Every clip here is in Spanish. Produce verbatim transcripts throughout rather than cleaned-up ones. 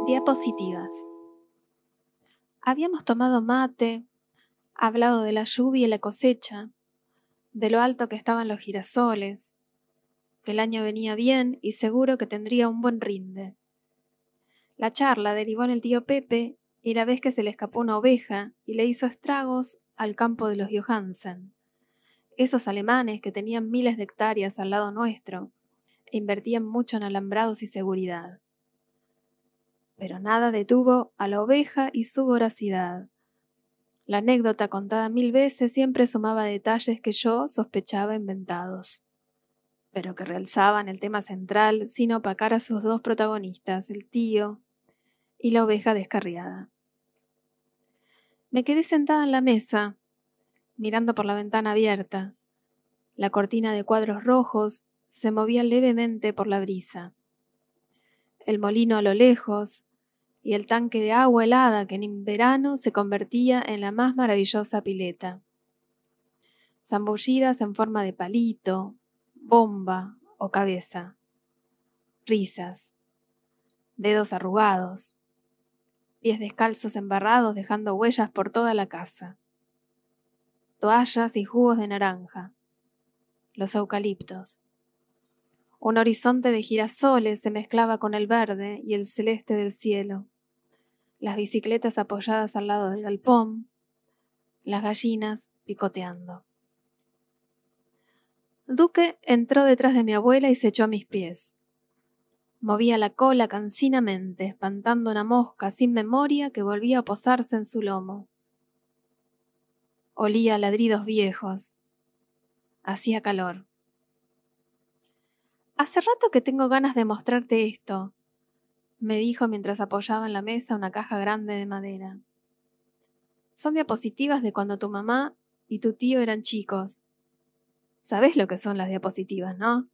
Diapositivas. Habíamos tomado mate, hablado de la lluvia y la cosecha, de lo alto que estaban los girasoles, que el año venía bien y seguro que tendría un buen rinde. La charla derivó en el tío Pepe y la vez que se le escapó una oveja y le hizo estragos al campo de los Johansen, esos alemanes que tenían miles de hectáreas al lado nuestro e invertían mucho en alambrados y seguridad. Pero nada detuvo a la oveja y su voracidad. La anécdota contada mil veces siempre sumaba detalles que yo sospechaba inventados, pero que realzaban el tema central sin opacar a sus dos protagonistas, el tío y la oveja descarriada. Me quedé sentada en la mesa, mirando por la ventana abierta. La cortina de cuadros rojos se movía levemente por la brisa. El molino a lo lejos y el tanque de agua helada que en verano se convertía en la más maravillosa pileta. Zambullidas en forma de palito, bomba o cabeza. Risas. Dedos arrugados. Pies descalzos embarrados dejando huellas por toda la casa. Toallas y jugos de naranja. Los eucaliptos. Un horizonte de girasoles se mezclaba con el verde y el celeste del cielo. Las bicicletas apoyadas al lado del galpón. Las gallinas picoteando. Duque entró detrás de mi abuela y se echó a mis pies. Movía la cola cansinamente, espantando una mosca sin memoria que volvía a posarse en su lomo. Olía a ladridos viejos. Hacía calor. «Hace rato que tengo ganas de mostrarte esto», me dijo mientras apoyaba en la mesa una caja grande de madera. «Son diapositivas de cuando tu mamá y tu tío eran chicos. ¿Sabés lo que son las diapositivas, no?»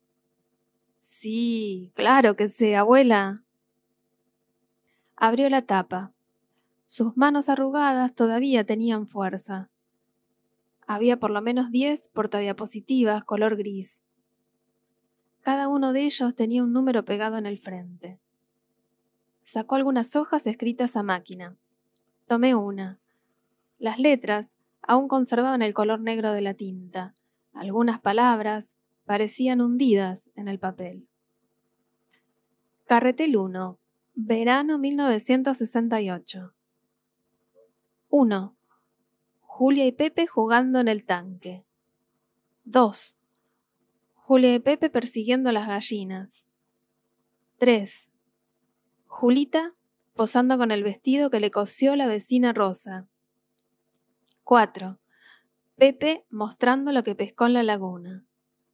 «Sí, claro que sé, abuela». Abrió la tapa. Sus manos arrugadas todavía tenían fuerza. Había por lo menos diez portadiapositivas color gris. Cada uno de ellos tenía un número pegado en el frente. Sacó algunas hojas escritas a máquina. Tomé una. Las letras aún conservaban el color negro de la tinta. Algunas palabras parecían hundidas en el papel. Carretel uno. Verano mil novecientos sesenta y ocho. uno. Julia y Pepe jugando en el tanque. dos. Julia y Pepe persiguiendo las gallinas. tres. Julita posando con el vestido que le cosió la vecina Rosa. cuatro. Pepe mostrando lo que pescó en la laguna.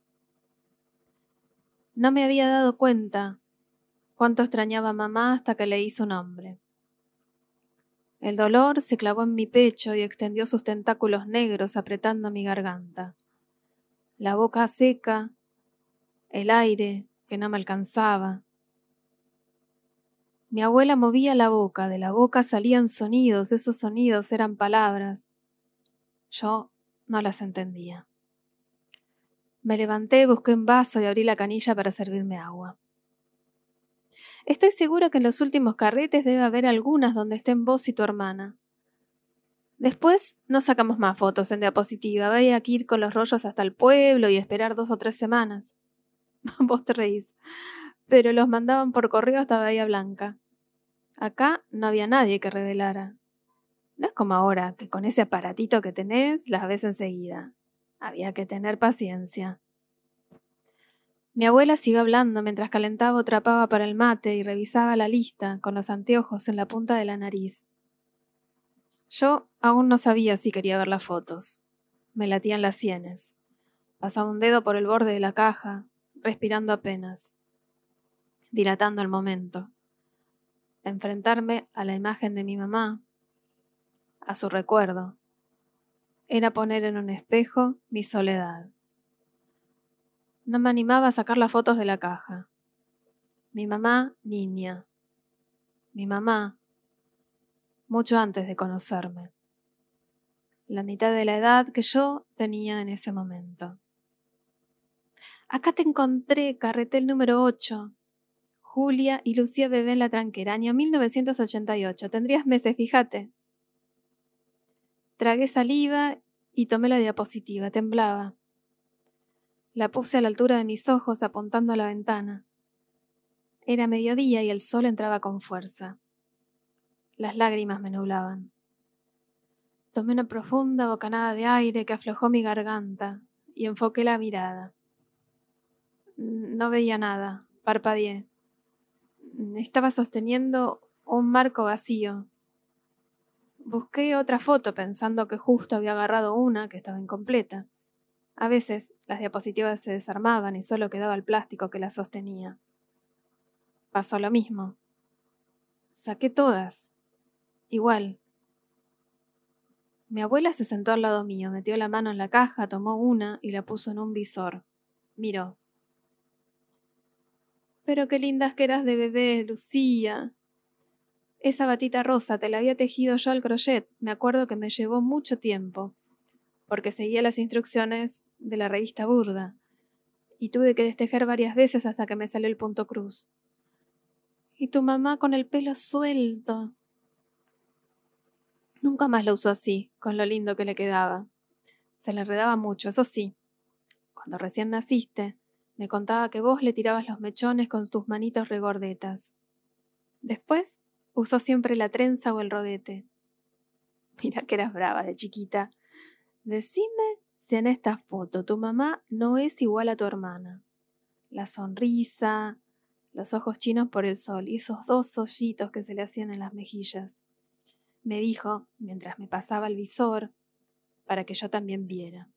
No me había dado cuenta cuánto extrañaba a mamá hasta que le hizo un hombre. El dolor se clavó en mi pecho y extendió sus tentáculos negros apretando mi garganta. La boca seca, el aire que no me alcanzaba. Mi abuela movía la boca, de la boca salían sonidos, esos sonidos eran palabras. Yo no las entendía. Me levanté, busqué un vaso y abrí la canilla para servirme agua. Estoy segura que en los últimos carretes debe haber algunas donde estén vos y tu hermana. Después no sacamos más fotos en diapositiva, había que ir con los rollos hasta el pueblo y esperar dos o tres semanas. Vos te reís, pero los mandaban por correo hasta Bahía Blanca. Acá no había nadie que revelara. No es como ahora, que con ese aparatito que tenés las ves enseguida. Había que tener paciencia. Mi abuela siguió hablando mientras calentaba o trapaba para el mate y revisaba la lista con los anteojos en la punta de la nariz. Yo aún no sabía si quería ver las fotos. Me latían las sienes. Pasaba un dedo por el borde de la caja, respirando apenas, dilatando el momento. Enfrentarme a la imagen de mi mamá, a su recuerdo, era poner en un espejo mi soledad. No me animaba a sacar las fotos de la caja. Mi mamá, niña. Mi mamá, mucho antes de conocerme. La mitad de la edad que yo tenía en ese momento. Acá te encontré, carretel número ocho. Julia y Lucía bebé en la tranquera, año mil novecientos ochenta y ocho. Tendrías meses, fíjate. Tragué saliva y tomé la diapositiva. Temblaba. La puse a la altura de mis ojos, apuntando a la ventana. Era mediodía y el sol entraba con fuerza. Las lágrimas me nublaban. Tomé una profunda bocanada de aire que aflojó mi garganta y enfoqué la mirada. No veía nada. Parpadeé. Estaba sosteniendo un marco vacío. Busqué otra foto pensando que justo había agarrado una que estaba incompleta. A veces las diapositivas se desarmaban y solo quedaba el plástico que las sostenía. Pasó lo mismo. Saqué todas. Igual. Mi abuela se sentó al lado mío, metió la mano en la caja, tomó una y la puso en un visor. Miró. Pero qué lindas que eras de bebé, Lucía. Esa batita rosa te la había tejido yo al crochet. Me acuerdo que me llevó mucho tiempo, porque seguía las instrucciones de la revista Burda, y tuve que destejer varias veces hasta que me salió el punto cruz. Y tu mamá con el pelo suelto. Nunca más lo usó así, con lo lindo que le quedaba. Se le enredaba mucho, eso sí. Cuando recién naciste, me contaba que vos le tirabas los mechones con tus manitos regordetas. Después, usó siempre la trenza o el rodete. Mira que eras brava de chiquita. Decime si en esta foto tu mamá no es igual a tu hermana. La sonrisa, los ojos chinos por el sol y esos dos hoyitos que se le hacían en las mejillas. Me dijo, mientras me pasaba el visor, para que yo también viera.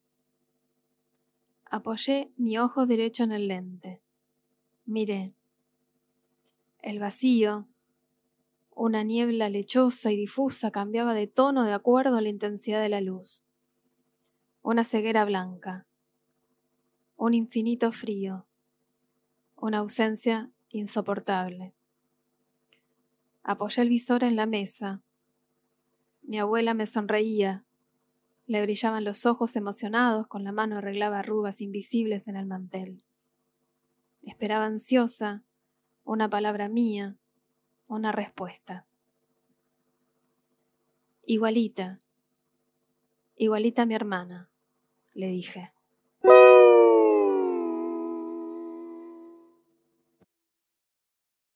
Apoyé mi ojo derecho en el lente. Miré. El vacío, una niebla lechosa y difusa, cambiaba de tono de acuerdo a la intensidad de la luz. Una ceguera blanca. Un infinito frío. Una ausencia insoportable. Apoyé el visor en la mesa. Mi abuela me sonreía. Le brillaban los ojos emocionados, con la mano arreglaba arrugas invisibles en el mantel. Esperaba ansiosa una palabra mía, una respuesta. Igualita, igualita a mi hermana, le dije.